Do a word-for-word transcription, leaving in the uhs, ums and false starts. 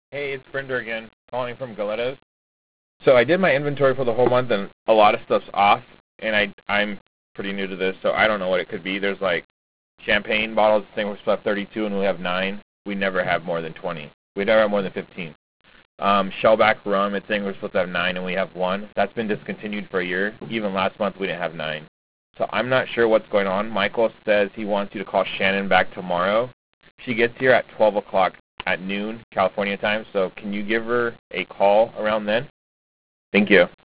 Hey, it's Brinder again, calling from Galettos. So I did my inventory for the whole month, and a lot of stuff's off, and I, I'm pretty new to this, so I don't know what it could be. There's, like, champagne bottles, I think we're supposed to have thirty-two, and we have nine. We never have more than twenty. We never have more than fifteen. Um, Shellback rum, it's saying we're supposed to have nine, and we have one. That's been discontinued for a year. Even last month, we didn't have nine. So I'm not sure what's going on. Michael says he wants you to call Shannon back tomorrow. She gets here at twelve o'clock at noon, California time, so can you give her a call around then? Thank you.